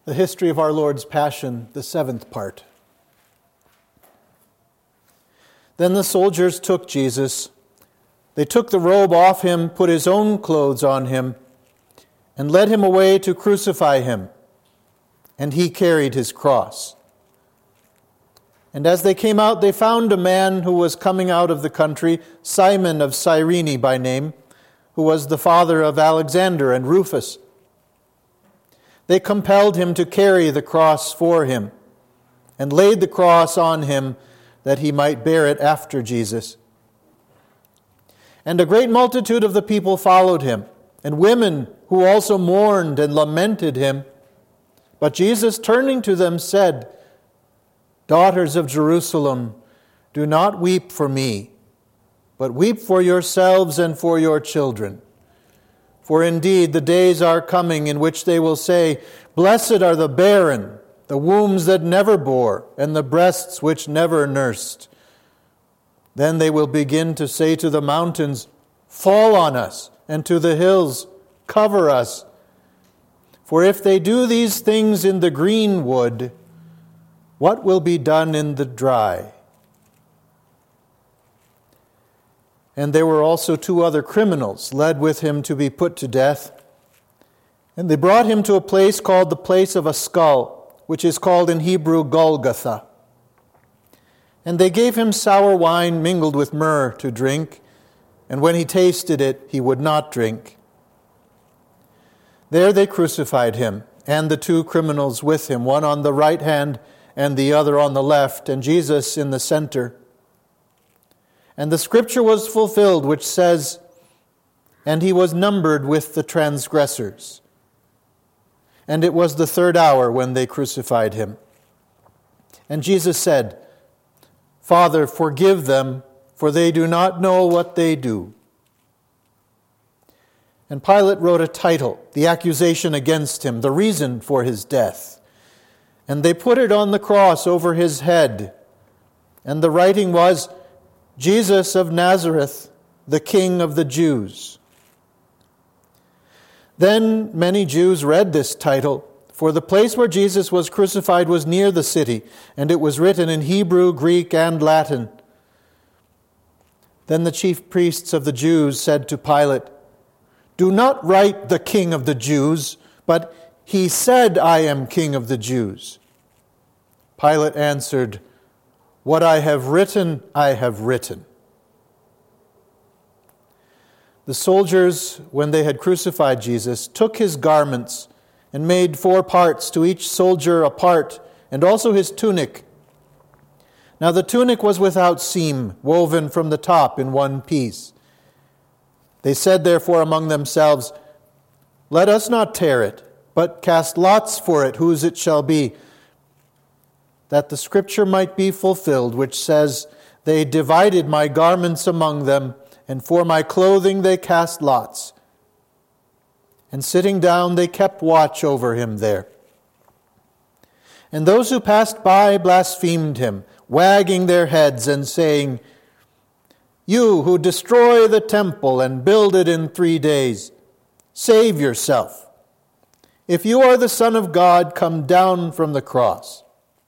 The history of our Lord's Passion, the 7th part. Then the soldiers took Jesus. They took the robe off him, put his own clothes on him, and led him away to crucify him. And he carried his cross. And as they came out, they found a man who was coming out of the country, Simon of Cyrene by name, who was the father of Alexander and Rufus. They compelled him to carry the cross for him, and laid the cross on him that he might bear it after Jesus. And a great multitude of the people followed him, and women who also mourned and lamented him. But Jesus, turning to them, said, "Daughters of Jerusalem, do not weep for me, but weep for yourselves and for your children. For indeed the days are coming in which they will say, 'Blessed are the barren, the wombs that never bore, and the breasts which never nursed.' Then they will begin to say to the mountains, 'Fall on us,' and to the hills, 'Cover us.' For if they do these things in the green wood, what will be done in the dry?" And there were also 2 other criminals led with him to be put to death. And they brought him to a place called the place of a skull, which is called in Hebrew Golgotha. And they gave him sour wine mingled with myrrh to drink, and when he tasted it, he would not drink. There they crucified him, and the 2 criminals with him, one on the right hand and the other on the left, and Jesus in the center. And the scripture was fulfilled, which says, "And he was numbered with the transgressors." And it was the 3rd hour when they crucified him. And Jesus said, "Father, forgive them, for they do not know what they do." And Pilate wrote a title, the accusation against him, the reason for his death. And they put it on the cross over his head. And the writing was, "Jesus of Nazareth, the King of the Jews." Then many Jews read this title, for the place where Jesus was crucified was near the city, and it was written in Hebrew, Greek, and Latin. Then the chief priests of the Jews said to Pilate, "Do not write the King of the Jews, but he said, 'I am King of the Jews.'" Pilate answered, "What I have written, I have written." The soldiers, when they had crucified Jesus, took his garments and made 4 parts, to each soldier a part, and also his tunic. Now the tunic was without seam, woven from the top in one piece. They said therefore among themselves, "Let us not tear it, but cast lots for it, whose it shall be, that the scripture might be fulfilled, which says, 'They divided my garments among them, and for my clothing they cast lots.' And sitting down, they kept watch over him there. And those who passed by blasphemed him, wagging their heads and saying, 'You who destroy the temple and build it in 3 days, save yourself. If you are the Son of God, come down from the cross.'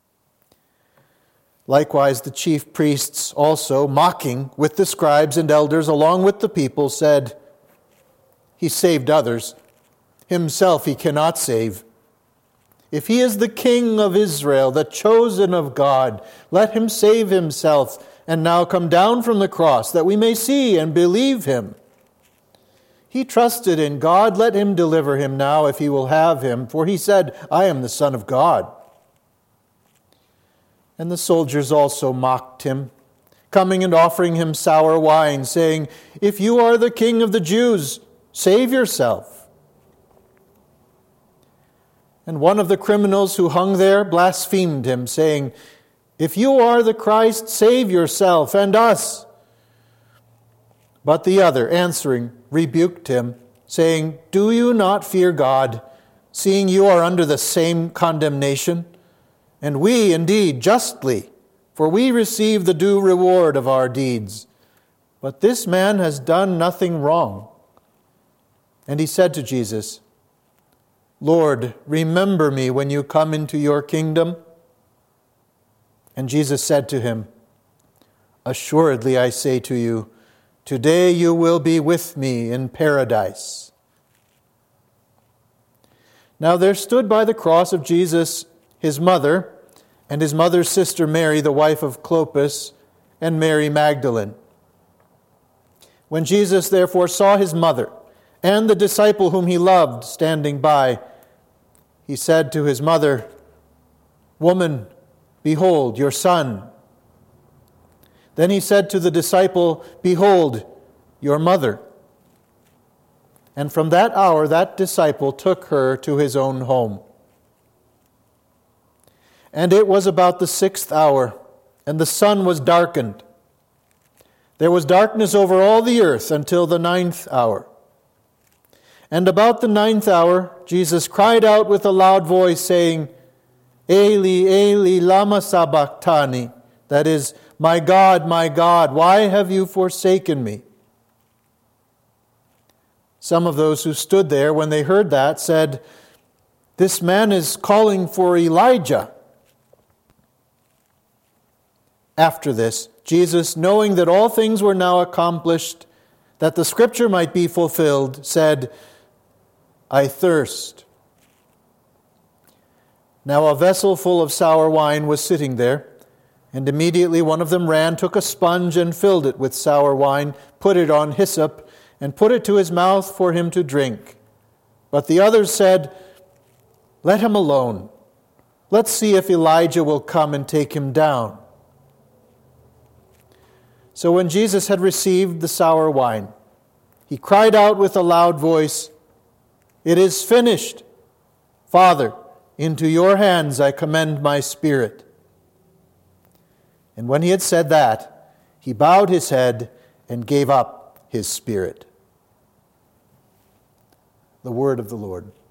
Likewise, the chief priests also, mocking with the scribes and elders along with the people, said, 'He saved others. Himself he cannot save. If he is the King of Israel, the chosen of God, let him save himself and now come down from the cross, that we may see and believe him. He trusted in God. Let him deliver him now if he will have him. For he said, 'I am the Son of God.'" And the soldiers also mocked him, coming and offering him sour wine, saying, "If you are the King of the Jews, save yourself." And one of the criminals who hung there blasphemed him, saying, "If you are the Christ, save yourself and us." But the other, answering, rebuked him, saying, "Do you not fear God, seeing you are under the same condemnation? And we, indeed, justly, for we receive the due reward of our deeds. But this man has done nothing wrong." And he said to Jesus, Lord, remember me when you come into your kingdom." And Jesus said to him, "Assuredly I say to you, today you will be with me in paradise." Now there stood by the cross of Jesus his mother, and his mother's sister Mary, the wife of Clopas, and Mary Magdalene. When Jesus therefore saw his mother and the disciple whom he loved standing by, he said to his mother, "Woman, behold your son." Then he said to the disciple, "Behold your mother." And from that hour that disciple took her to his own home. And it was about the 6th hour, and the sun was darkened. There was darkness over all the earth until the 9th hour. And about the 9th hour, Jesus cried out with a loud voice, saying, "Eli, Eli, lama sabachthani," that is, my God, why have you forsaken me?" Some of those who stood there when they heard that said, "This man is calling for Elijah." After this, Jesus, knowing that all things were now accomplished, that the scripture might be fulfilled, said, "I thirst." Now a vessel full of sour wine was sitting there, and immediately one of them ran, took a sponge and filled it with sour wine, put it on hyssop, and put it to his mouth for him to drink. But the others said, "Let him alone. Let's see if Elijah will come and take him down." So when Jesus had received the sour wine, he cried out with a loud voice, "It is finished. Father, into your hands I commend my spirit." And when he had said that, he bowed his head and gave up his spirit. The word of the Lord.